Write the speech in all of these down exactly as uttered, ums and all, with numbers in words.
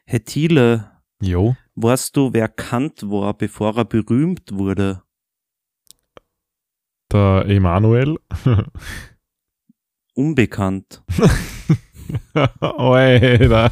Herr Thiele, Jo. weißt du, wer Kant war, bevor er berühmt wurde? Der Emanuel. Unbekannt. Alter.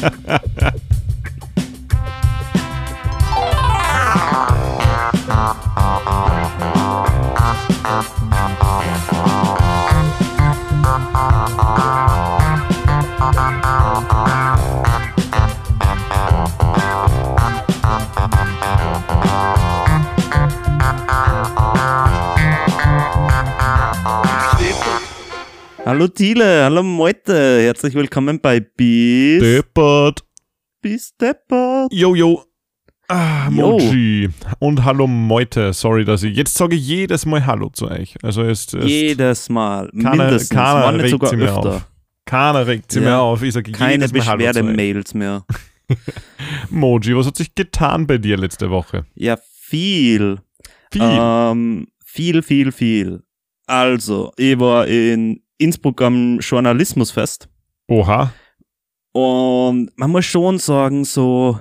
Hallo Thiele, hallo Meute, herzlich willkommen bei Bis... Deppert. Bis Deppert. Jo, jo. Ah, Jo. Moji. Und hallo Meute. Sorry, dass ich... Jetzt sage ich jedes Mal Hallo zu euch. Also ist... ist Jedes Mal, Keiner- mindestens, keiner wann nicht regt sogar sie mehr öfter. auf. Keiner regt sich Ja. mehr auf. Ich sage Keine jedes Mal Hallo zu euch. Beschwerdemails mehr. Moji, was hat sich getan bei dir letzte Woche? Ja, viel. Viel. Ähm, viel, viel, viel. Also, ich war in Innsbruck am Journalismusfest Oha. und man muss schon sagen, so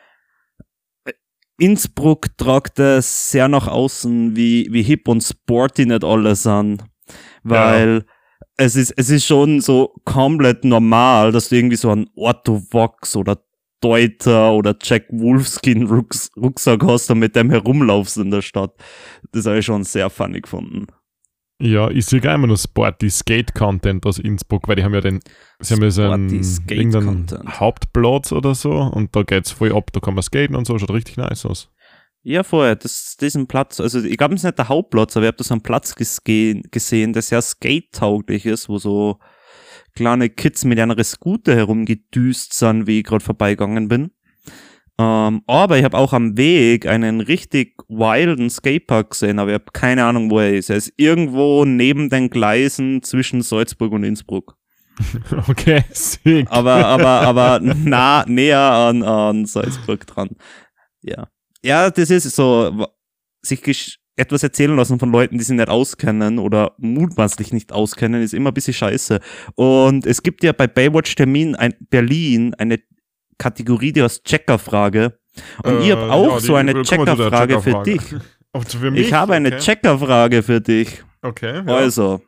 Innsbruck tragt es sehr nach außen, wie, wie hip und sporty nicht alle sind, weil es ist, es ist schon so komplett normal, dass du irgendwie so einen Otto Vox oder Deuter oder Jack Wolfskin Rucks, Rucksack hast und mit dem herumlaufst in der Stadt. Das habe ich schon sehr funny gefunden. Ja, ich sehe gar immer nur Sporty Skate-Content aus Innsbruck, weil die haben ja den, sie haben ja so einen Sporty Skate irgendeinen Content. Hauptplatz oder so und da geht's voll ab, da kann man skaten und so, schaut richtig nice aus. Ja, vorher, das, diesen Platz, also ich glaube, es ist nicht der Hauptplatz, aber ich habe da so einen Platz gesehen, gesehen, der sehr skate-tauglich ist, wo so kleine Kids mit einer Scooter herumgedüst sind, wie ich gerade vorbeigegangen bin. Ähm, aber ich habe auch am Weg einen richtig wilden Skatepark gesehen, aber ich habe keine Ahnung, wo er ist. Er ist irgendwo neben den Gleisen zwischen Salzburg und Innsbruck. Okay, sick. Aber, aber, aber nah, näher an, an Salzburg dran. Ja. Ja, das ist so, w- sich gesch- etwas erzählen lassen von Leuten, die sich nicht auskennen oder mutmaßlich nicht auskennen, ist immer ein bisschen scheiße. Und es gibt ja bei Baywatch Termin ein, Berlin eine Kategorie, die heißt Checkerfrage. Und ich habe Äh, auch ja, so die- eine kommen wir zu der Checkerfrage für Checkerfrage. dich. Und für mich? Ich habe eine okay. Checkerfrage für dich. Okay, ja. Also,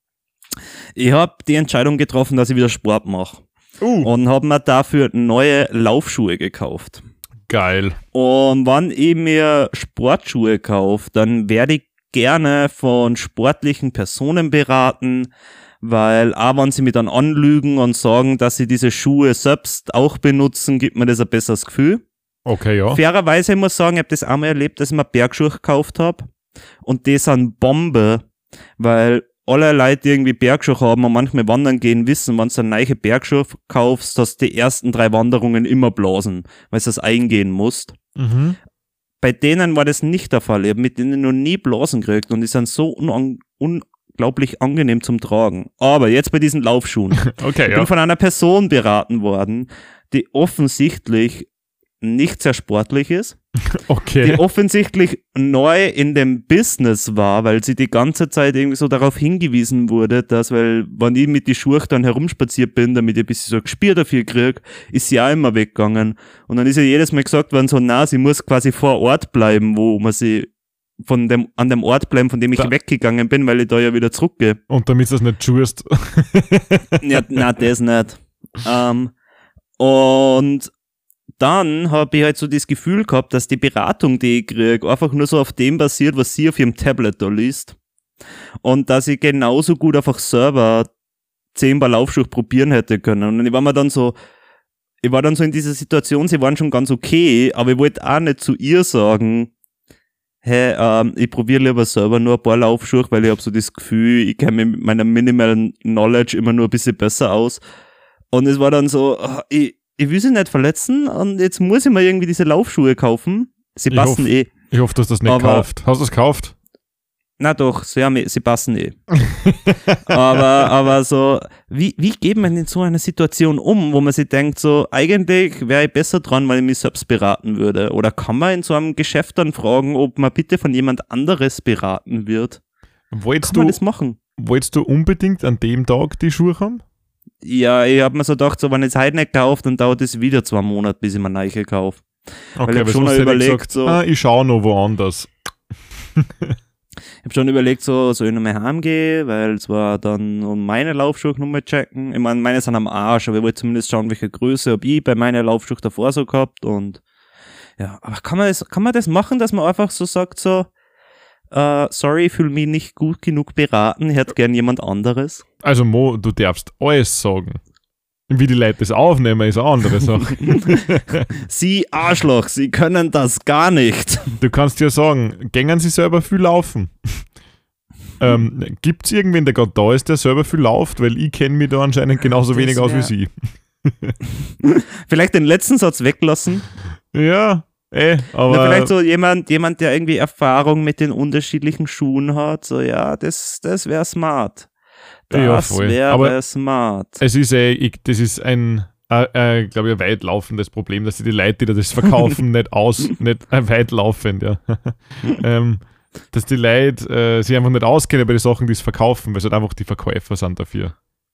ich habe die Entscheidung getroffen, dass ich wieder Sport mache. Uh, Und habe mir dafür neue Laufschuhe gekauft. geil. Und wenn ich mir Sportschuhe kaufe, dann werde ich gerne von sportlichen Personen beraten, weil auch wenn sie mich dann anlügen und sagen, dass sie diese Schuhe selbst auch benutzen, gibt mir das ein besseres Gefühl. Okay, ja. Fairerweise, ich muss sagen, ich habe das einmal erlebt, dass ich mir Bergschuhe gekauft habe und die sind Bombe, weil alle Leute, die irgendwie Bergschuhe haben und manchmal wandern gehen, wissen, wenn du eine neue Bergschuhe kaufst, dass die ersten drei Wanderungen immer blasen, weil du das eingehen musst. Mhm. Bei denen war das nicht der Fall. Ich habe mit denen noch nie Blasen gekriegt und die sind so unang- unglaublich angenehm zum Tragen. Aber jetzt bei diesen Laufschuhen. Okay, Ich ja. bin von einer Person beraten worden, die offensichtlich nicht sehr sportlich ist, die Okay. offensichtlich neu in dem Business war, weil sie die ganze Zeit irgendwie so darauf hingewiesen wurde, dass, weil, wenn ich mit die Schuhe dann herumspaziert bin, damit ich ein bisschen so ein Gespür dafür kriege, ist sie auch immer weggegangen. Und dann ist ja jedes Mal gesagt worden, so, na, sie muss quasi vor Ort bleiben, wo man sie von dem, an dem Ort bleiben, von dem ich Da- weggegangen bin, weil ich da ja wieder zurückgehe. Und damit du es nicht tust. Ja, na, das nicht. Ähm, und dann habe ich halt so das Gefühl gehabt, dass die Beratung, die ich kriege, einfach nur so auf dem basiert, was sie auf ihrem Tablet da liest. Und dass ich genauso gut einfach selber zehn Paar Laufschuhe probieren hätte können. Und ich war mir dann so, ich war dann so in dieser Situation, sie waren schon ganz okay, aber ich wollte auch nicht zu ihr sagen, hey, ähm, ich probiere lieber selber nur ein paar Laufschuhe, weil ich habe so das Gefühl, ich kenne mich mit meiner minimalen Knowledge immer nur ein bisschen besser aus. Und es war dann so, ah, ich, ich will sie nicht verletzen und jetzt muss ich mir irgendwie diese Laufschuhe kaufen. Sie Ich passen hoff- eh. Ich hoffe, dass du das nicht Aber- kauft. Hast du es gekauft? Na doch, sie, haben, eh- sie passen eh. aber, aber so, wie, wie geht man in so einer Situation um, wo man sich denkt, so, eigentlich wäre ich besser dran, wenn ich mich selbst beraten würde? Oder kann man in so einem Geschäft dann fragen, ob man bitte von jemand anderes beraten wird? Wolltest Kann man du, das machen? wolltest du unbedingt an dem Tag die Schuhe haben? Ja, ich hab mir so gedacht, so, wenn ich es heute nicht kaufe, dann dauert es wieder zwei Monate, bis ich mir neu kaufe. Okay, Weil ich hab aber schon sonst hätte ich überlegt, gesagt, so, ah, ich schaue noch woanders. ich habe schon überlegt, so, soll ich nochmal heimgehen, weil es war dann um meine Laufschuhe nochmal checken. Ich meine, meine sind am Arsch, aber ich wollte zumindest schauen, welche Größe habe ich bei meiner Laufschuhe davor so gehabt und ja, aber kann man das, kann man das machen, dass man einfach so sagt, so, uh, sorry, ich fühle mich nicht gut genug beraten, ich hätte gern jemand anderes. Also Mo, du darfst alles sagen. Wie die Leute das aufnehmen, ist eine andere Sache. Sie Arschloch, Sie können das gar nicht. Du kannst ja sagen, gängen Sie selber viel laufen. ähm, Gibt es irgendwen, der gerade da ist, der selber viel läuft? Weil ich kenne mich da anscheinend genauso Das wenig aus wie wär- Sie. Vielleicht den letzten Satz weglassen. Ja, eh, aber Oder vielleicht so jemand, jemand, der irgendwie Erfahrung mit den unterschiedlichen Schuhen hat. So, ja, das, das wäre smart. Ja, Das voll. wäre Aber smart. es ist eh, ich, das ist ein, äh, äh, glaube ich, ein weit laufendes Problem, dass sie die Leute, die das verkaufen, nicht aus, nicht äh, weit laufend, ja. ähm, dass die Leute äh, sich einfach nicht auskennen bei den Sachen, die es verkaufen, weil es halt einfach die Verkäufer sind dafür.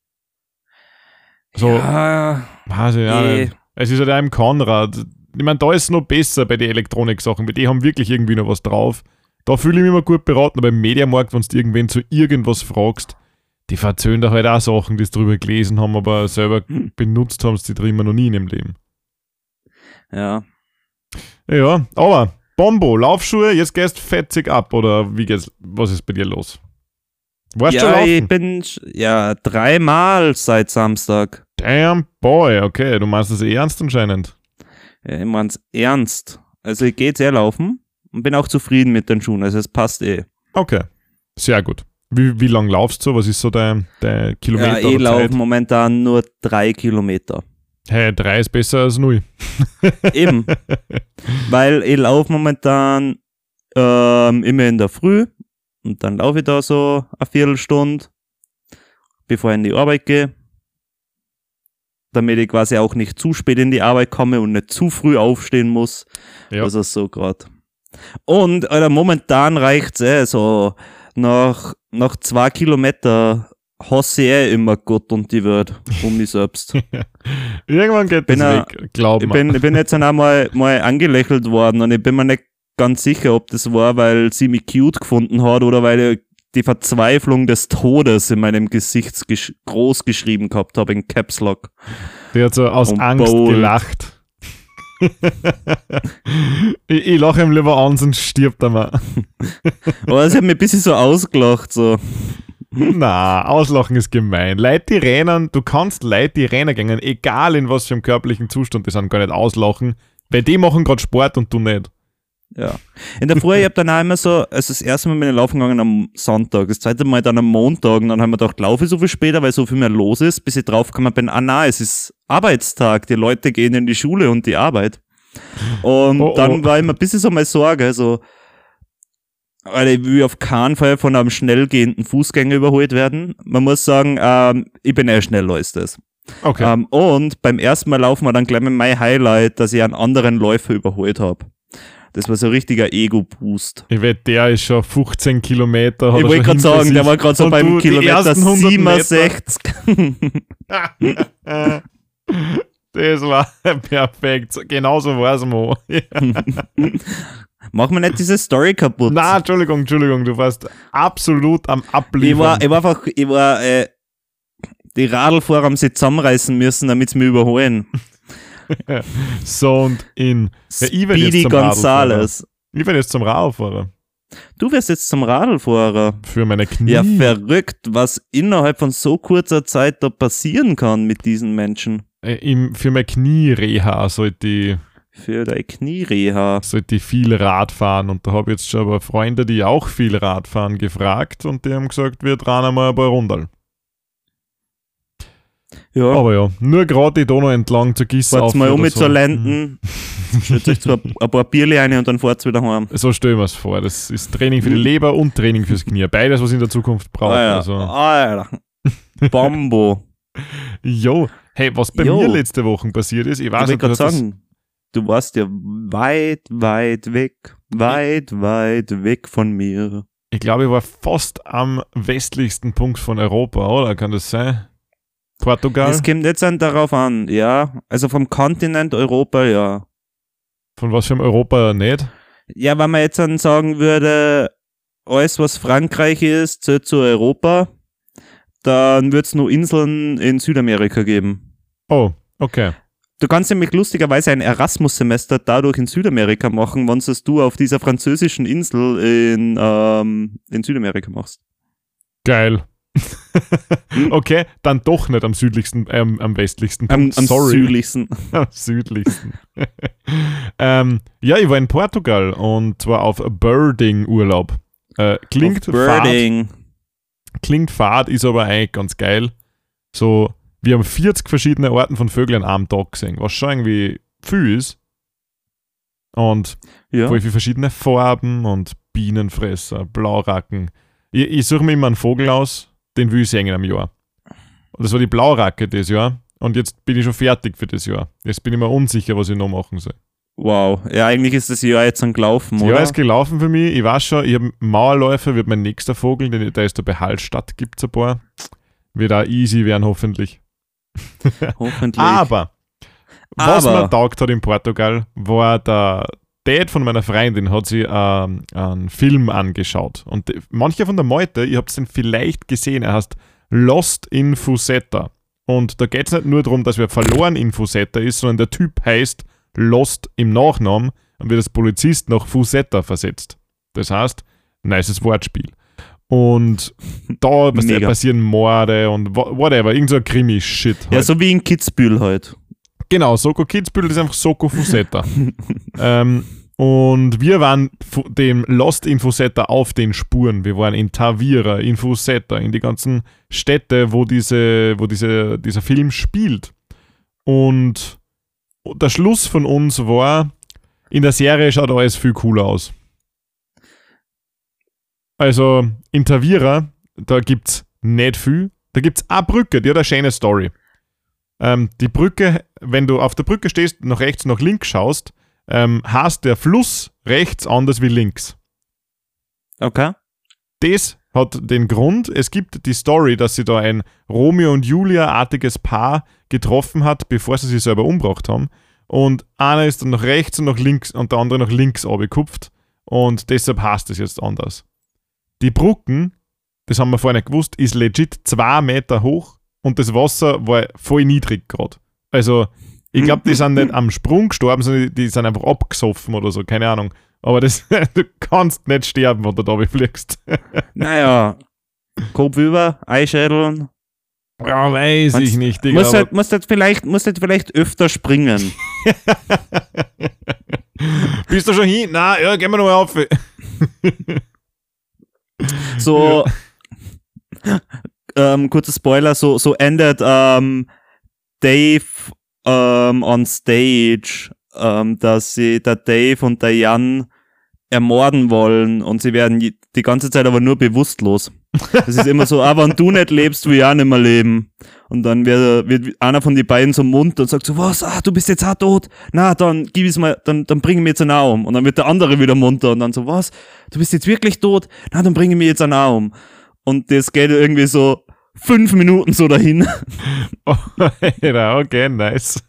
So, Ja, weiß ich ja eh. nicht. Es ist halt auch im Konrad. Ich meine, da ist es noch besser bei den Elektronik-Sachen, weil die haben wirklich irgendwie noch was drauf. Da fühle ich mich immer gut beraten, aber im Mediamarkt, wenn du irgendwen zu irgendwas fragst, die verzöhnen da halt auch Sachen, die sie drüber gelesen haben, aber selber Hm. benutzt haben sie die drüber noch nie in ihrem Leben. Ja. Ja, aber Bombo, Laufschuhe, jetzt gehst fetzig ab, oder wie geht's, was ist bei dir los? Warst du schon Ja, laufen? ich bin sch- ja dreimal seit Samstag. Damn boy, okay, du meinst das eh ernst anscheinend. Ja, ich mein's ernst. Also ich gehe jetzt eher laufen und bin auch zufrieden mit den Schuhen. Also es passt eh. Okay, sehr gut. Wie, wie lang laufst du? Was ist so dein, dein Kilometer Ja, ich oder laufe Zeit? momentan nur drei Kilometer. Hey, drei ist besser als null. Eben. Weil ich laufe momentan ähm, immer in der Früh und dann laufe ich da so eine Viertelstunde, bevor ich in die Arbeit gehe. Damit ich quasi auch nicht zu spät in die Arbeit komme und nicht zu früh aufstehen muss. Ja. Also so gerade. Und Alter, momentan reicht's eh so. Nach, nach zwei Kilometer hasse ich eh immer Gott und die Welt um mich selbst. Irgendwann geht Bin das a- weg, glaub Ich mir. bin, ich bin jetzt einmal mal angelächelt worden und ich bin mir nicht ganz sicher, ob das war, weil sie mich cute gefunden hat oder weil ich die Verzweiflung des Todes in meinem Gesicht gesch- groß geschrieben gehabt habe in Caps Lock. Der hat so aus Und Angst bold. gelacht. ich ich lache ihm lieber an, sonst stirbt er mal. Aber sie hat mich ein bisschen so ausgelacht, so. Na, auslachen ist gemein. Leute, die rennen, du kannst Leute, die rennen gehen, egal in was für einem körperlichen Zustand die sind, gar nicht auslachen, weil die machen gerade Sport und du nicht. Ja. In der Früh, ich hab dann auch immer so, also das erste Mal bin ich laufen gegangen am Sonntag, das zweite Mal dann am Montag und dann haben wir gedacht, laufe ich so viel später, weil so viel mehr los ist, bis ich draufgekommen bin, ah nein, es ist Arbeitstag, die Leute gehen in die Schule und die Arbeit. Und Oh, oh. dann war immer ein bisschen so meine Sorge, so, weil ich will auf keinen Fall von einem schnell gehenden Fußgänger überholt werden. Man muss sagen, ähm, ich bin eher schneller als das. Okay. Ähm, und beim ersten Mal laufen wir dann gleich mit mein Highlight, dass ich einen anderen Läufer überholt habe. Das war so ein richtiger Ego-Boost. Ich wette, der ist schon fünfzehn Kilometer. hat Ich er wollte schon gerade hinter sagen, sich. der war gerade so Und beim du, die Kilometer ersten hundert siebenundsechzig. Das war perfekt. Genauso war es, Mo. Mach mir nicht diese Story kaputt. Na, Entschuldigung, Entschuldigung, du warst absolut am ich Abliefern. war, ich war einfach, ich war, äh, die Radlfahrer haben sich zusammenreißen müssen, damit sie mich überholen. So und in. Ja, ich werd jetzt Speedy zum Gonzales. Ich werde jetzt zum Radlfahrer. Du wirst jetzt zum Radlfahrer. Für meine Knie. Ja, verrückt, was innerhalb von so kurzer Zeit da passieren kann mit diesen Menschen. Äh, im, für meine Knie-Reha sollte ich, Für deine Kniereha. sollte ich viel Rad fahren. Und da habe ich jetzt schon aber Freunde, die auch viel Rad fahren, gefragt und die haben gesagt, wir drehen einmal ein paar Rundal. Ja, Aber ja, nur gerade die Donau entlang zur Gieße fahrt's mal um oder mit so. zur Lenden, stellt euch zwar ein paar Bierli rein und dann fahrt's wieder heim. So stellen wir es vor. Das ist Training für die Leber und Training fürs Knie. Beides, was ich in der Zukunft brauche. Alter, Also. Alter. Bombo. Jo, hey, was bei Jo. mir letzte Woche passiert ist, ich Ich weiß wollte nicht, du gerade hast das, sagen, du warst ja weit, weit weg, weit, weit weg von mir. ich glaube, ich war fast am westlichsten Punkt von Europa, oder? Kann das sein? Portugal? Es kommt jetzt dann darauf an, ja. Also vom Kontinent Europa, ja. Von was für einem Europa nicht? Ja, wenn man jetzt dann sagen würde, alles was Frankreich ist, zählt zu Europa, dann wird es nur Inseln in Südamerika geben. Oh, okay. Du kannst nämlich lustigerweise ein Erasmus-Semester dadurch in Südamerika machen, wenn es du auf dieser französischen Insel in, ähm, in Südamerika machst. Geil. Okay, dann doch nicht am südlichsten, ähm, am westlichsten Punkt. Am, am Sorry. südlichsten. Am südlichsten. ähm, ja, ich war in Portugal und zwar auf Birding-Urlaub. Äh, klingt auf Birding. fad. Klingt fad, ist aber eigentlich ganz geil. So, wir haben vierzig verschiedene Arten von Vögeln am Tag gesehen, was schon irgendwie viel ist. Und ja. voll viele verschiedene Farben und Bienenfresser, Blauracken. Ich, ich suche mir immer einen Vogel aus, den will ich sehen in einem Jahr. Und das war die Blauracke dieses Jahr. Und jetzt bin ich schon fertig für das Jahr. Jetzt bin ich mir unsicher, was ich noch machen soll. Wow. Ja, eigentlich ist das Jahr jetzt dann gelaufen, das oder? Das Jahr ist gelaufen für mich. Ich weiß schon, ich habe Mauerläufer, wird mein nächster Vogel, den, der ist da bei Hallstatt, gibt es ein paar. Wird auch easy werden, hoffentlich. Hoffentlich. Aber, was Aber. mir taugt hat in Portugal, war der Dad von meiner Freundin hat sich ähm, einen Film angeschaut. Und die, manche von der Meute, ihr habt den vielleicht gesehen, er heißt Lost in Fuseta. Und da geht es nicht nur darum, dass wer verloren in Fuseta ist, sondern der Typ heißt Lost im Nachnamen und wird als Polizist nach Fuseta versetzt. Das heißt, nices Wortspiel. Und da was Mega. passieren Morde und whatever, irgend so ein Krimi-Shit. Halt. Ja, so wie in Kitzbühel halt. Genau, Soko Kitzbühel ist einfach Soko Fuseta. ähm, und wir waren fu- dem Lost in Fuseta auf den Spuren. Wir waren in Tavira, in Fuseta, in die ganzen Städte, wo, diese, wo diese, dieser Film spielt. Und der Schluss von uns war, in der Serie schaut alles viel cooler aus. Also in Tavira, da gibt es nicht viel. Da gibt es eine Brücke, die hat eine schöne Story. Ähm, die Brücke, wenn du auf der Brücke stehst, nach rechts, nach links schaust, ähm, heißt der Fluss rechts anders wie links. Okay. Das hat den Grund, es gibt die Story, dass sie da ein Romeo und Julia-artiges Paar getroffen hat, bevor sie sich selber umgebracht haben. Und einer ist dann nach rechts und nach links und der andere nach links abgekupft. Und deshalb heißt es jetzt anders. Die Brücken, das haben wir vorher nicht gewusst, ist legit zwei Meter hoch und das Wasser war voll niedrig gerade. Also, ich glaube, die sind nicht am Sprung gestorben, sondern die sind einfach abgesoffen oder so, keine Ahnung. Aber das, du kannst nicht sterben, wenn du da fliegst. Naja, Kopf über, Eischädeln. Ja, weiß Man's, ich nicht, Digga. Musst halt, musst halt vielleicht, musst halt vielleicht öfter springen. Bist du schon hin? Na, ja, gehen wir nochmal auf. So, ähm, kurzer Spoiler, so, so endet ähm, Dave ähm, on stage, ähm, dass sie der Dave und der Jan ermorden wollen und sie werden die ganze Zeit aber nur bewusstlos. Das ist immer so, ah, wenn du nicht lebst, will ich auch nicht mehr leben. Und dann wird, wird einer von den beiden so munter und sagt so, was, ah, du bist jetzt auch tot? Na, dann gib es mal, dann, dann bring ich mir jetzt einen um. Und dann wird der andere wieder munter und dann so, was, du bist jetzt wirklich tot? Na, dann bring ich mir jetzt einen um. Und das geht irgendwie so fünf Minuten so dahin. Oh, okay, nice.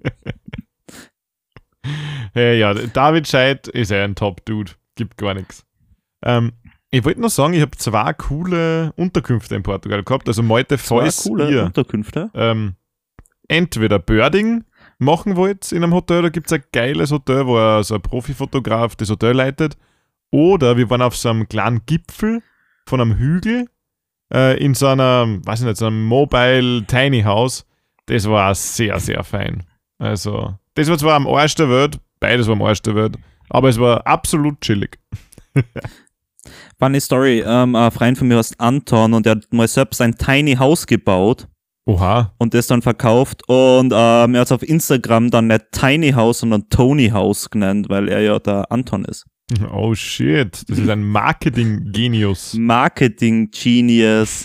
Hey, ja, David Scheidt ist ja ein Top-Dude. Gibt gar nichts. Ähm, ich wollte noch sagen, ich habe zwei coole Unterkünfte in Portugal gehabt. Also Malte, falls coole ihr Unterkünfte. Ähm, entweder Birding machen wollt in einem Hotel, da gibt es ein geiles Hotel, wo er, so ein Profifotograf das Hotel leitet. Oder wir waren auf so einem kleinen Gipfel von einem Hügel äh, in so einer, weiß ich nicht, so einem Mobile Tiny House. Das war sehr, sehr fein. Also, das war zwar am Arsch der Welt, beides war am Arsch der Welt, aber es war absolut chillig. Funny Story, ähm, ein Freund von mir heißt Anton und der hat mal selbst ein Tiny House gebaut. Oha. Und das dann verkauft und ähm, er hat es auf Instagram dann nicht Tiny House, sondern Tony House genannt, weil er ja der Anton ist. Oh shit, das ist ein Marketing-Genius. Marketing-Genius.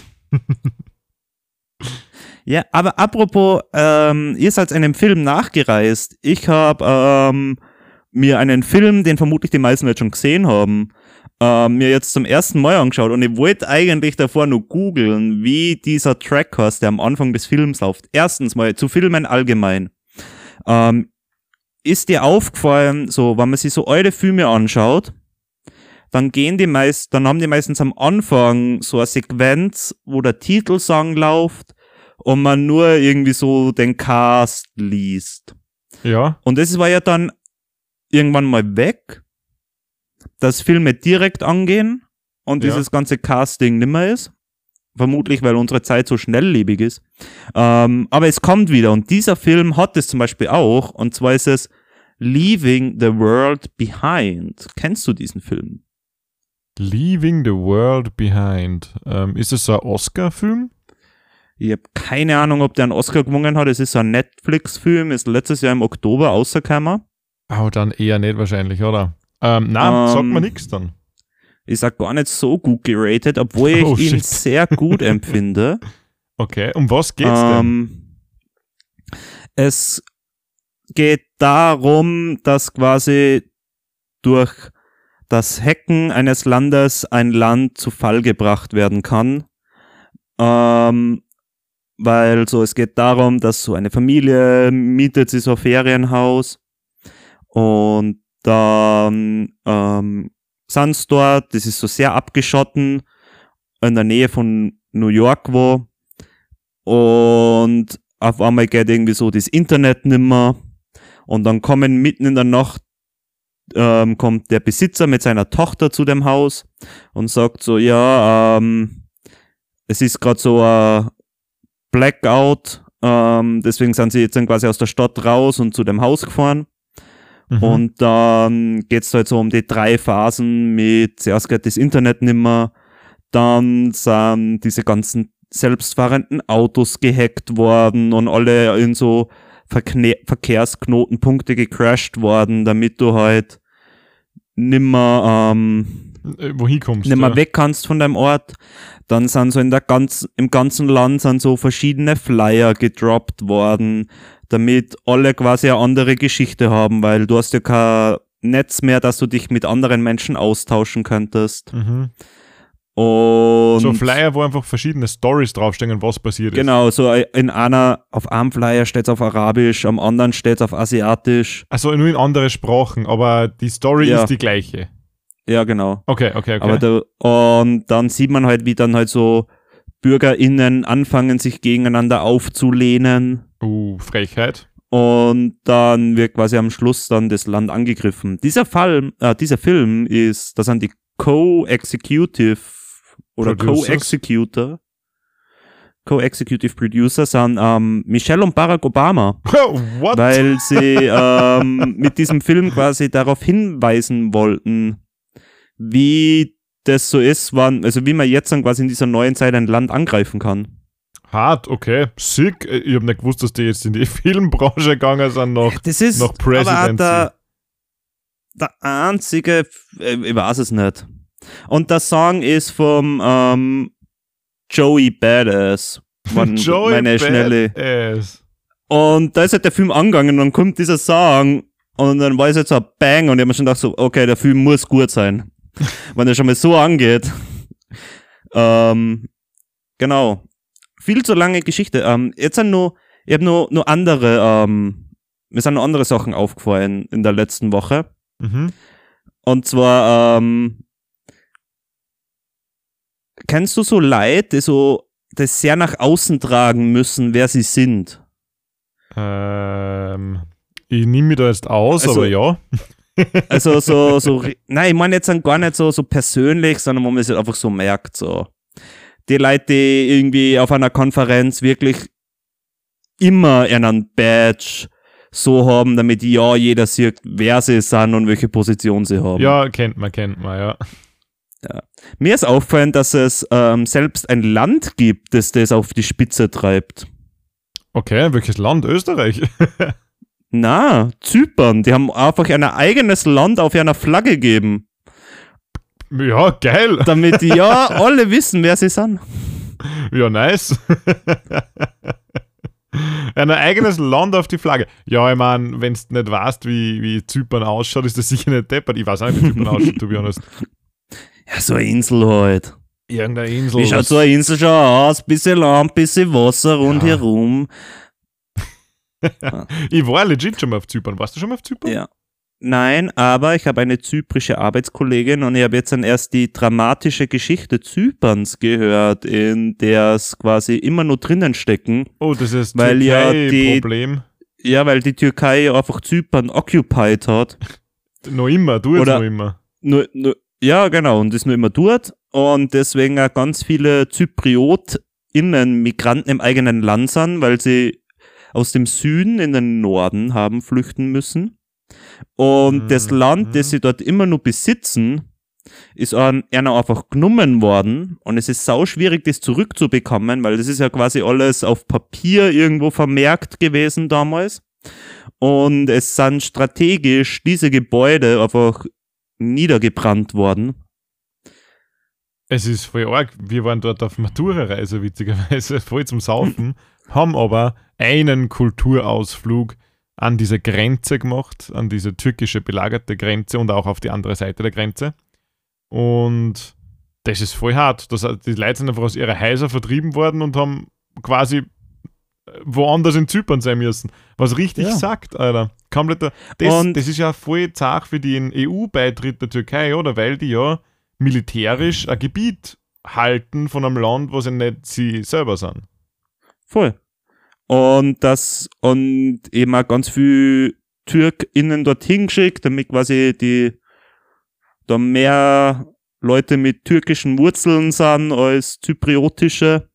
Ja, aber apropos, ähm, ihr seid einem Film nachgereist. Ich habe ähm, mir einen Film, den vermutlich die meisten jetzt schon gesehen haben, äh, mir jetzt zum ersten Mal angeschaut und ich wollte eigentlich davor nur googeln, wie dieser Track heißt, der am Anfang des Films läuft. Erstens mal zu Filmen allgemein. Ähm, ist dir aufgefallen, so, wenn man sich so alte Filme anschaut, dann gehen die meist, dann haben die meistens am Anfang so eine Sequenz, wo der Titelsong läuft und man nur irgendwie so den Cast liest. Ja. Und das war ja dann irgendwann mal weg, dass Filme direkt angehen und Ja. dieses ganze Casting nimmer ist. Vermutlich, weil unsere Zeit so schnelllebig ist. Ähm, aber es kommt wieder und dieser Film hat es zum Beispiel auch und zwar ist es Leaving the World Behind. Kennst du diesen Film? Leaving the World Behind. Ähm, ist es so ein Oscar-Film? Ich habe keine Ahnung, ob der einen Oscar gewonnen hat. Es ist so ein Netflix-Film, ist letztes Jahr im Oktober rausgekommen. Oh, dann eher nicht wahrscheinlich, oder? Ähm, nein, Ähm, sagt mir nichts dann. Ich sag gar nicht so gut geratet, obwohl ich Oh, ihn shit. sehr gut empfinde. Okay, um was geht's denn? Ähm, es geht darum, dass quasi durch das Hacken eines Landes ein Land zu Fall gebracht werden kann. Ähm, weil so, es geht darum, dass so eine Familie mietet sich so ein Ferienhaus und dann ähm, sind sie dort, das ist so sehr abgeschotten, in der Nähe von New York wo und auf einmal geht irgendwie so das Internet nimmer und dann kommen mitten in der Nacht ähm, kommt der Besitzer mit seiner Tochter zu dem Haus und sagt so, ja, ähm, es ist gerade so ein Blackout, ähm, deswegen sind sie jetzt dann quasi aus der Stadt raus und zu dem Haus gefahren. Mhm. Und dann geht's halt so um die drei Phasen mit, zuerst geht das Internet nimmer, dann sind diese ganzen selbstfahrenden Autos gehackt worden und alle in so Verkne- Verkehrsknotenpunkte gecrashed worden, damit du halt nimmer, ähm, Äh, Wohin kommst nimmer du? weg kannst von deinem Ort. Dann sind so in der ganz, im ganzen Land sind so verschiedene Flyer gedroppt worden, damit alle quasi eine andere Geschichte haben, weil du hast ja kein Netz mehr, dass du dich mit anderen Menschen austauschen könntest. Mhm. Und So Flyer, wo einfach verschiedene Stories draufstehen, was passiert ist. genau, so in einer, auf einem Flyer steht's auf Arabisch, am anderen steht's auf Asiatisch. Also nur in andere Sprachen, aber die Story Ja. ist die gleiche. Ja, genau. Okay, okay, okay. Aber da, und dann sieht man halt, wie dann halt so BürgerInnen anfangen, sich gegeneinander aufzulehnen. uh, Frechheit. Und dann wird quasi am Schluss dann das Land angegriffen. Dieser Fall, äh, dieser Film ist, das sind die Co-Executive oder Producers? Co-Executor, Co-Executive Producer sind ähm, Michelle und Barack Obama, What? weil sie ähm, mit diesem Film quasi darauf hinweisen wollten, wie das so ist, wann, also wie man jetzt dann quasi in dieser neuen Zeit ein Land angreifen kann. Hart, okay. Sick. Ich hab nicht gewusst, dass die jetzt in die Filmbranche gegangen sind noch. Das ist Noch aber auch Presidency. der, der einzige, äh, ich weiß es nicht. Und der Song ist vom ähm, Joey Badass. Wann Joey meine schnelle. Badass. Und da ist halt der Film angegangen und dann kommt dieser Song und dann war es jetzt so ein Bang und ich hab mir schon gedacht so, okay, der Film muss gut sein. Wenn der schon mal so angeht. ähm, genau. Viel zu lange Geschichte. Ähm, jetzt sind nur, ich habe nur, nur andere, ähm, mir sind noch andere Sachen aufgefallen in der letzten Woche. Mhm. Und zwar, ähm, kennst du so Leute, die so das sehr nach außen tragen müssen, wer sie sind? Ähm, ich nehme mich da jetzt aus, Also- aber ja. Also so, so, ri- nein, ich meine jetzt dann gar nicht so, so persönlich, sondern wo man es halt einfach so merkt, so. Die Leute, die irgendwie auf einer Konferenz wirklich immer einen Badge so haben, damit ja jeder sieht, wer sie sind und welche Position sie haben. Ja, kennt man, kennt man, ja. Mir ist aufgefallen, dass es ähm, selbst ein Land gibt, das das auf die Spitze treibt. Okay, welches Land? Österreich? Na, Zypern, die haben einfach ein eigenes Land auf einer Flagge gegeben, Ja, geil. damit die ja alle wissen, wer sie sind. Ja, nice. Ein eigenes Land auf die Flagge. Ja, ich meine, wenn du nicht weißt, wie, wie Zypern ausschaut, ist das sicher nicht deppert. Ich weiß auch nicht, wie Zypern ausschaut, to be honest. Ja, so eine Insel halt. Irgendeine Insel. Wie schaut so eine Insel schon aus? Bisschen Land, bisschen Wasser rundherum. Ja. Ich war legit schon mal auf Zypern. Warst du schon mal auf Zypern? Ja. Nein, aber ich habe eine zyprische Arbeitskollegin und ich habe jetzt dann erst die dramatische Geschichte Zyperns gehört, in der es quasi immer nur drinnen stecken. Oh, das ist weil ja die Problem. Ja, weil die Türkei einfach Zypern occupied hat. Noch immer, du jetzt Oder noch immer. Nur, nur, ja, genau, und ist nur immer dort. Und deswegen auch ganz viele ZypriotInnen Migranten im eigenen Land sind, weil sie aus dem Süden in den Norden haben flüchten müssen. Und mhm. das Land, das sie dort immer nur besitzen, ist an einer einfach genommen worden. Und es ist sau schwierig, das zurückzubekommen, weil das ist ja quasi alles auf Papier irgendwo vermerkt gewesen damals. Und es sind strategisch diese Gebäude einfach niedergebrannt worden. Es ist voll arg. Wir waren dort auf Matura-Reise, witzigerweise, voll zum Saufen, haben aber einen Kulturausflug an diese Grenze gemacht, an diese türkische belagerte Grenze und auch auf die andere Seite der Grenze. Und das ist voll hart. Das, die Leute sind einfach aus ihren Häusern vertrieben worden und haben quasi woanders in Zypern sein müssen. Was richtig ja. sagt, Alter. Komplett, das, das ist ja voll zart für den E U-Beitritt der Türkei, oder? Weil die ja militärisch ein Gebiet halten von einem Land, wo sie nicht sie selber sind. Voll. Und das, und eben auch ganz viel TürkInnen dorthin geschickt, damit quasi die da mehr Leute mit türkischen Wurzeln sind als zypriotische.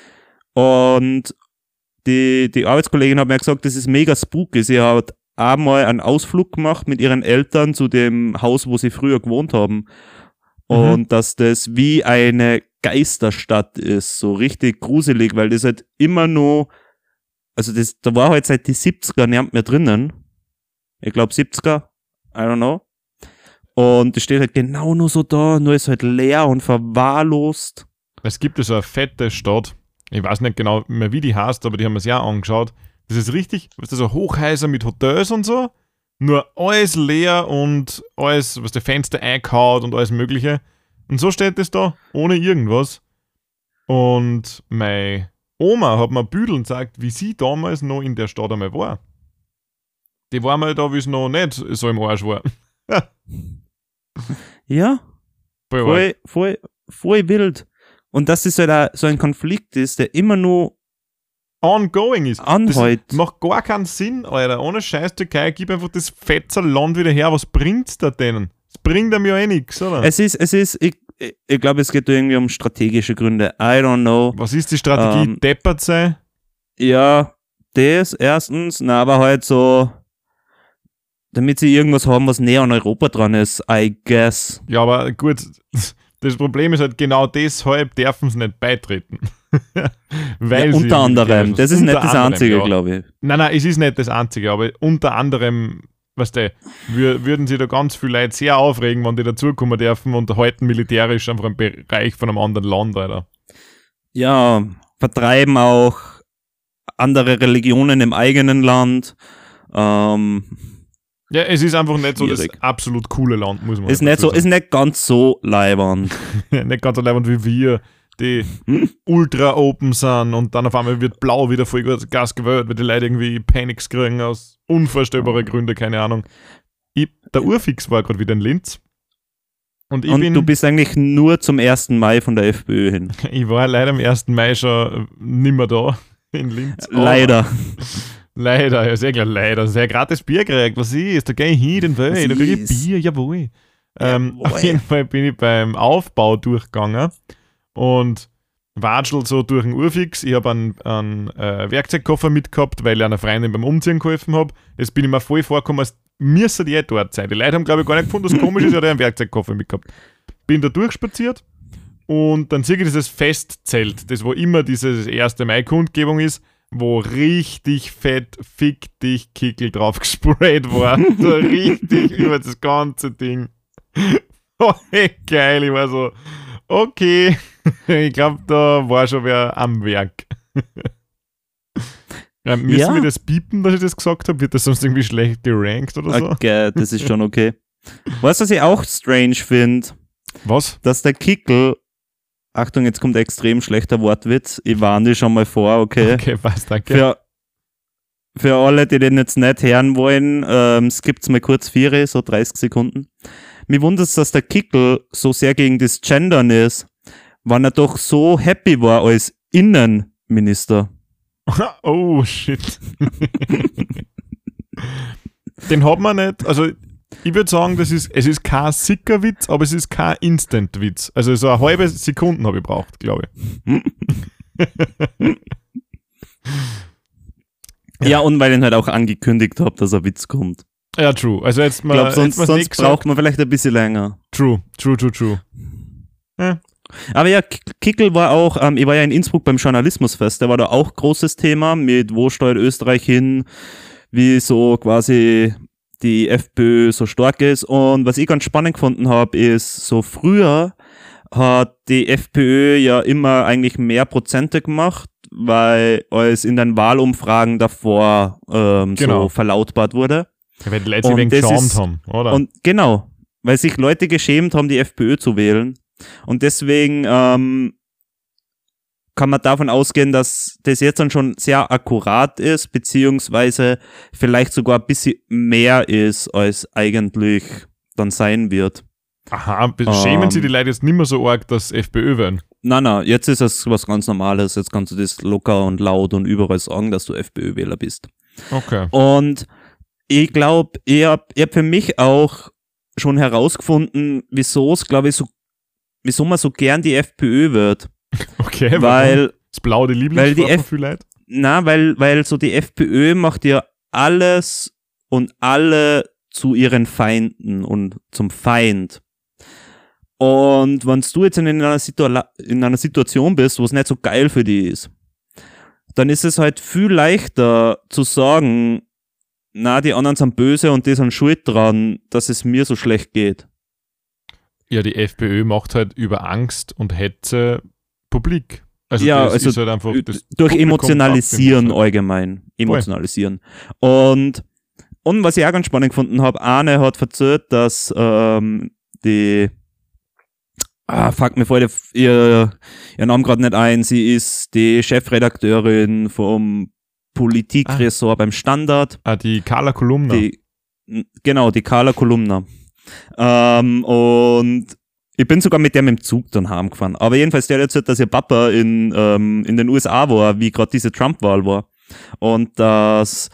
Und die, die Arbeitskollegin hat mir gesagt, das ist mega spooky. Sie hat einmal einen Ausflug gemacht mit ihren Eltern zu dem Haus, wo sie früher gewohnt haben. Und mhm. dass das wie eine Geisterstadt ist, so richtig gruselig, weil das halt immer nur, also das, da war halt seit die siebziger niemand mehr drinnen. Ich glaube siebziger, I don't know. Und das steht halt genau nur so da, nur ist halt leer und verwahrlost. Es gibt so eine fette Stadt, ich weiß nicht genau mehr, wie die heißt, aber die haben wir sich auch angeschaut. Das ist richtig, weißt du, so Hochhäuser mit Hotels und so, nur alles leer und alles, was der Fenster eingehaut und alles Mögliche. Und so steht das da, ohne irgendwas. Und meine Oma hat mir Büdeln gesagt, wie sie damals noch in der Stadt einmal war. Die war mal da, wie es noch nicht so im Arsch war. Ja, voll, voll, voll, voll wild. Und dass das halt auch so ein Konflikt ist, der immer nur ongoing ist. Anhalt. Das macht gar keinen Sinn, Alter. Ohne Scheiß Türkei, gib einfach das fetzer Land wieder her. Was bringt's da denen? Es bringt einem ja eh nichts, oder? Es ist, es ist, ich, ich glaube, es geht irgendwie um strategische Gründe. I don't know. Was ist die Strategie? Ähm, Deppert sein? Ja, das erstens, na, aber halt so, damit sie irgendwas haben, was näher an Europa dran ist, I guess. Ja, aber gut, das Problem ist halt, genau deshalb dürfen sie nicht beitreten. Weil ja, unter anderem, das ist nicht das anderem, Einzige, ja. glaube ich. Nein, nein, es ist nicht das Einzige, aber unter anderem, weißt du, wür- würden sich da ganz viele Leute sehr aufregen, wenn die dazukommen dürfen und halten militärisch einfach einen Bereich von einem anderen Land, Alter. Ja, vertreiben auch andere Religionen im eigenen Land. Ähm, ja, es ist einfach nicht schwierig. So das absolut coole Land, muss man ist nicht so, sagen. Ist nicht ganz so leibernd. Nicht ganz so leibernd wie wir, die hm? ultra open sind und dann auf einmal wird blau wieder voll Gas gewählt, weil die Leute irgendwie Panics kriegen aus unvorstellbaren Gründen, keine Ahnung. Ich, der Urfix war gerade wieder in Linz. Und, ich und bin, du bist eigentlich nur zum ersten Mai von der FPÖ hin. Ich war leider am ersten Mai schon nimmer da in Linz. Leider. Leider, ja, sehr klar, leider. Sehr gratis Bier gekriegt. Was ist? Da gehe ich hin, den Welt, da kriege ich Bier, jawohl. Ähm, jawohl. Auf jeden Fall bin ich beim Aufbau durchgegangen und watschel so durch den Urfix. Ich habe einen, einen äh, Werkzeugkoffer mitgehabt, weil ich einer Freundin beim Umziehen geholfen habe. Jetzt bin ich mir voll vorgekommen, als müsste die dort sein. Die Leute haben, glaube ich, gar nicht gefunden, dass komisch ist, ich habe einen Werkzeugkoffer mitgehabt. Bin da durchspaziert und dann sehe ich dieses Festzelt, das wo immer diese erste Mai-Kundgebung ist, wo richtig fett Fick dich Kickel drauf gesprayt war. So richtig über das ganze Ding. Oh, hey, geil. Ich war so, okay. Ich glaube, da war schon wer am Werk. Ja, müssen ja. wir das piepen, dass ich das gesagt habe? Wird das sonst irgendwie schlecht gerankt oder so? Okay, das ist schon okay. Weißt du, was ich auch strange finde? Was? Dass der Kickel, Achtung, jetzt kommt ein extrem schlechter Wortwitz, ich warne dich schon mal vor, okay? Okay, was, danke. Für, für alle, die den jetzt nicht hören wollen, ähm, skipt's mal kurz vier, so dreißig Sekunden. Mir wundert es, dass der Kickel so sehr gegen das Gendern ist, wann er doch so happy war als Innenminister. Oh, shit. Den hat man nicht, also ich würde sagen, das ist, es ist kein Sickerwitz, aber es ist kein Instant-Witz. Also so eine halbe Sekunde habe ich gebraucht, glaube ich. ja. ja, und weil ich ihn halt auch angekündigt habe, dass ein Witz kommt. Ja, true. Also jetzt mal. Ich glaube, sonst, jetzt sonst braucht man vielleicht ein bisschen länger. True, true, true, true. Ja. Aber ja, Kickel war auch, ähm, ich war ja in Innsbruck beim Journalismusfest, da war da auch großes Thema mit wo steuert Österreich hin, wie so quasi die FPÖ so stark ist. Und was ich ganz spannend gefunden habe, ist, so früher hat die FPÖ ja immer eigentlich mehr Prozente gemacht, weil es in den Wahlumfragen davor ähm, genau. so verlautbart wurde. Ja, weil die Leute sich ein wenig geschämt haben, oder? Und genau, weil sich Leute geschämt haben, die FPÖ zu wählen. Und deswegen ähm, kann man davon ausgehen, dass das jetzt dann schon sehr akkurat ist, beziehungsweise vielleicht sogar ein bisschen mehr ist, als eigentlich dann sein wird. Aha, schämen ähm, sie die Leute jetzt nicht mehr so arg, dass FPÖ werden? Nein, nein, jetzt ist das was ganz Normales. Jetzt kannst du das locker und laut und überall sagen, dass du FPÖ-Wähler bist. Okay. Und ich glaube, ich habe hab für mich auch schon herausgefunden, wieso es, glaube ich, so, wieso man so gern die FPÖ wird. Okay, weil das blaue Lieblingsfarbe für Leute? Na, weil, weil so die FPÖ macht ja alles und alle zu ihren Feinden und zum Feind. Und wenn du jetzt in einer, Situ- in einer Situation bist, wo es nicht so geil für die ist, dann ist es halt viel leichter zu sagen, na, die anderen sind böse und die sind schuld dran, dass es mir so schlecht geht. Ja, die FPÖ macht halt über Angst und Hetze publik. Also ja, das also ist halt einfach das durch Publikum Emotionalisieren halt. allgemein. Emotionalisieren. Und, und was ich auch ganz spannend gefunden habe, Arne hat erzählt, dass ähm, die Ah, fuck, mir fällt ihr, ihr Name gerade nicht ein. Sie ist die Chefredakteurin vom Politikressort ah. beim Standard. Ah, die Carla Kolumna. Die, genau, die Carla Kolumna. Ähm, und ich bin sogar mit der mit dem Zug dann heimgefahren. Aber jedenfalls, der hat erzählt, dass ihr Papa in, ähm, in den U S A war, wie gerade diese Trump-Wahl war. Und dass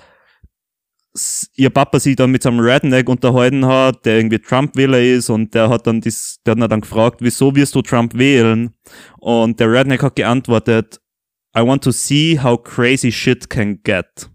ihr Papa sich dann mit so einem Redneck unterhalten hat, der irgendwie Trump-Wähler ist, und der hat dann dies, der hat dann gefragt, wieso wirst du Trump wählen? Und der Redneck hat geantwortet, I want to see how crazy shit can get.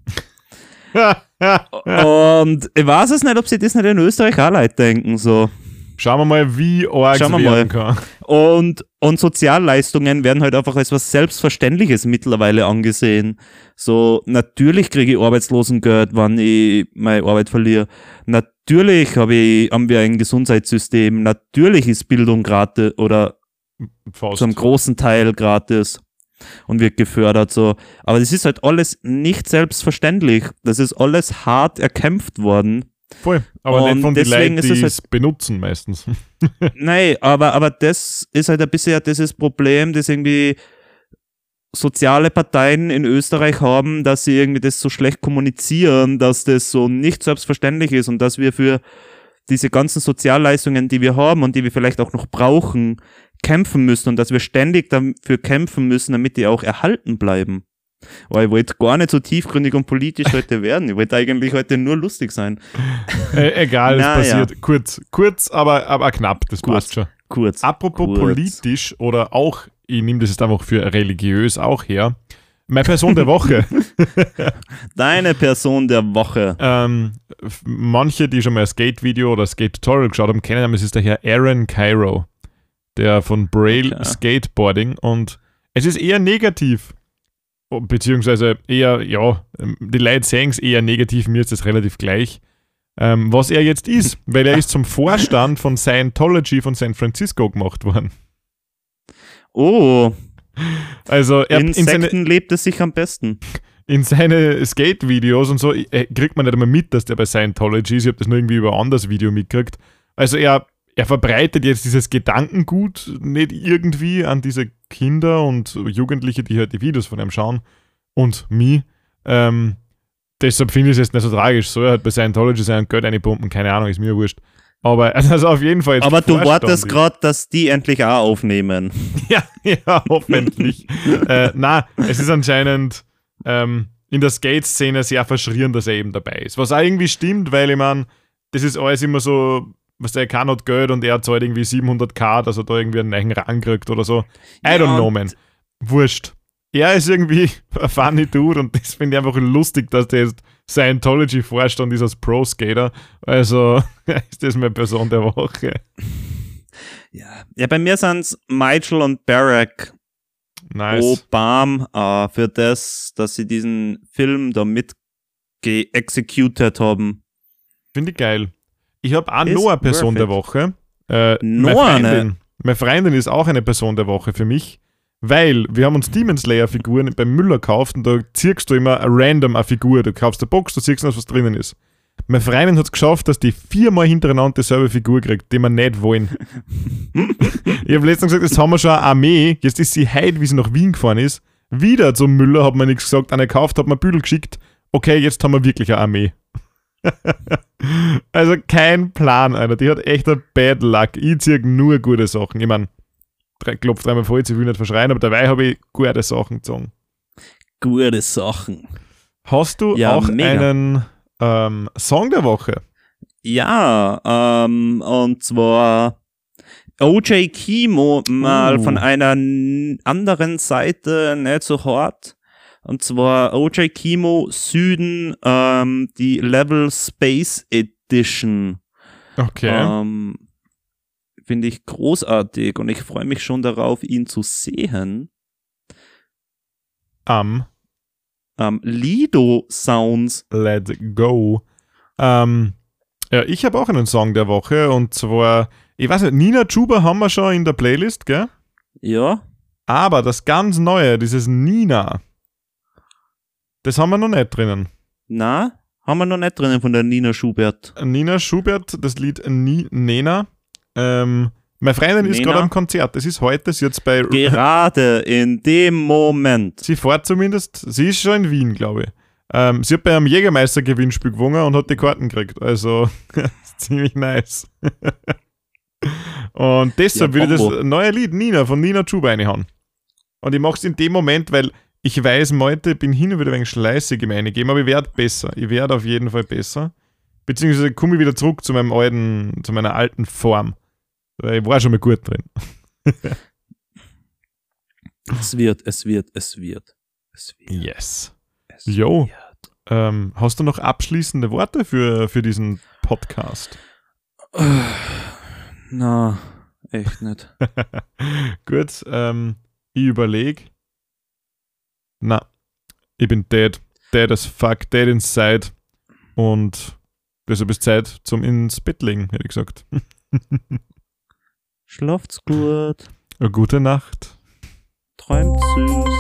Und ich weiß es nicht, ob sie das nicht in Österreich auch Leute denken, so. Schauen wir mal, wie arg es werden kann. Und, und Sozialleistungen werden halt einfach als was Selbstverständliches mittlerweile angesehen. So, natürlich kriege ich Arbeitslosengeld, wenn ich meine Arbeit verliere. Natürlich habe ich, haben wir ein Gesundheitssystem. Natürlich ist Bildung gratis oder Fast. Zu einem großen Teil gratis und wird gefördert, so. Aber das ist halt alles nicht selbstverständlich. Das ist alles hart erkämpft worden. Voll, aber und nicht von den Leuten, die es halt, benutzen meistens. Nein, aber, aber das ist halt ein bisschen dieses Problem, das irgendwie soziale Parteien in Österreich haben, dass sie irgendwie das so schlecht kommunizieren, dass das so nicht selbstverständlich ist und dass wir für diese ganzen Sozialleistungen, die wir haben und die wir vielleicht auch noch brauchen, kämpfen müssen und dass wir ständig dafür kämpfen müssen, damit die auch erhalten bleiben. Aber ich wollte gar nicht so tiefgründig und politisch heute werden. Ich wollte eigentlich heute nur lustig sein. Äh, egal, es Na, passiert. Ja. Kurz, kurz, aber, aber knapp, das kurz, passt schon. Kurz. Apropos kurz. politisch oder auch, ich nehme das jetzt einfach für religiös auch her, meine Person der Woche. Deine Person der Woche. Ähm, manche, die schon mal ein Skate-Video oder Skate-Tutorial geschaut haben, kennen, es ist der Herr Aaron Cairo, der von Braille okay. Skateboarding, und es ist eher negativ. Beziehungsweise eher, ja, die Leute sehen es eher negativ, mir ist das relativ gleich, ähm, was er jetzt ist, weil er ist zum Vorstand von Scientology von San Francisco gemacht worden. Oh, also er, in, in Sekten seine, lebt es sich am besten. In seine Skate-Videos und so äh, kriegt man nicht einmal mit, dass der bei Scientology ist, ich habe das nur irgendwie über ein anderes Video mitgekriegt. Also er, er verbreitet jetzt dieses Gedankengut nicht irgendwie an diese Kinder und Jugendliche, die halt die Videos von ihm schauen und mich. Ähm, deshalb finde ich es jetzt nicht so tragisch. Soll er halt bei Scientology sein und Geld einpumpen, keine Ahnung, ist mir wurscht. Aber also auf jeden Fall. Jetzt Aber du wartest gerade, dass die endlich auch aufnehmen. Ja, ja, hoffentlich. äh, na, es ist anscheinend ähm, in der Skate-Szene sehr verschrien, dass er eben dabei ist. Was auch irgendwie stimmt, weil ich meine, das ist alles immer so, was der kann hat Geld und er zahlt irgendwie siebenhunderttausend, dass er da irgendwie einen neuen Rang kriegt oder so. I don't know, man. Wurscht. Er ist irgendwie ein funny Dude und das finde ich einfach lustig, dass der jetzt Scientology-Vorstand ist als Pro-Skater. Also ist das meine Person der Woche. Ja, ja bei mir sind es Michael und Barack nice. Obama äh, für das, dass sie diesen Film da mit executed haben. Finde ich geil. Ich habe auch Ist noch eine Person perfect. der Woche. Äh, Noch meine, Freundin, eine? meine Freundin ist auch eine Person der Woche für mich, weil wir haben uns Demon Slayer-Figuren beim Müller gekauft und da ziehst du immer random eine Figur. Du kaufst eine Box, du siehst, was drinnen ist. Meine Freundin hat es geschafft, dass die viermal hintereinander dieselbe Figur kriegt, die wir nicht wollen. Ich habe letztens gesagt, jetzt haben wir schon eine Armee, jetzt ist sie heute, wie sie nach Wien gefahren ist, wieder zum Müller, hat mir nichts gesagt, eine gekauft, hat mir Büdel geschickt. Okay, jetzt haben wir wirklich eine Armee. Also kein Plan, Alter. Die hat echt ein Bad Luck. Ich ziehe nur gute Sachen. Ich meine, klopft dreimal voll, ich will nicht verschreien, aber dabei habe ich gute Sachen gezogen. Gute Sachen. Hast du Ja, auch mega. einen ähm, Song der Woche? Ja, ähm, und zwar O J Kimo mal Uh. von einer n- anderen Seite, nicht so hart. Und zwar O J Kimo Süden, ähm, die Level Space Edition. Okay. Ähm, finde ich großartig und ich freue mich schon darauf, ihn zu sehen. Am Ähm, Lido Sounds. Let's Go. Ähm, ja, ich habe auch einen Song der Woche und zwar, ich weiß nicht, Nina Chuba haben wir schon in der Playlist, gell? Ja, Aber das ganz Neue, dieses Nina, das haben wir noch nicht drinnen. na, haben wir noch nicht drinnen von der Nina Schubert. Nina Schubert, das Lied Ni Nena. Ähm, meine Freundin ist Nena? gerade am Konzert. Das ist heute, sie jetzt bei. Gerade in dem Moment. Sie fährt zumindest, sie ist schon in Wien, glaube ich. Ähm, sie hat bei einem Jägermeister-Gewinnspiel gewonnen und hat die Karten gekriegt. Also, ziemlich nice. Und deshalb Ja, will ich Bombo. das neue Lied Nina von Nina Chuba reinhauen. Und ich mache es in dem Moment, weil ich weiß, heute bin hin und wieder ein wenig schleißig im Eingeben, aber ich werde besser. Ich werde auf jeden Fall besser. Beziehungsweise komme ich wieder zurück zu meinem alten, zu meiner alten Form. Weil ich war schon mal gut drin. Es wird, es wird, es wird. Es wird. Yes. Es Jo. wird. Ähm, hast du noch abschließende Worte für, für diesen Podcast? Na, echt nicht. Gut, ähm, ich überlege. Na, ich bin dead. Dead as fuck, dead inside. Und deshalb ist Zeit zum ins Bett legen, hätte ich gesagt. Schlaft's gut. Eine gute Nacht. Träumt süß.